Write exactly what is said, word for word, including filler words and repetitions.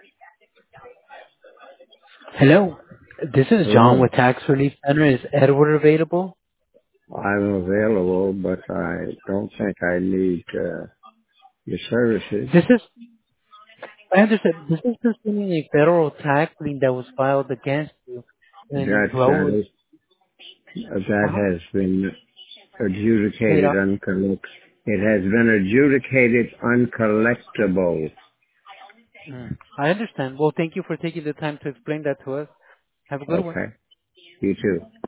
Hello. This is John Hello. with Tax Relief Center. Is Edward available? I'm available, but I don't think I need uh, your services. This is, I understand, this is concerning a federal tax lien that was filed against you and That Rose that is that uh has been paid adjudicated off. uncollect. It has been adjudicated uncollectible. Mm. I understand. Well, thank you for taking the time to explain that to us. Have a good one. Okay. You too.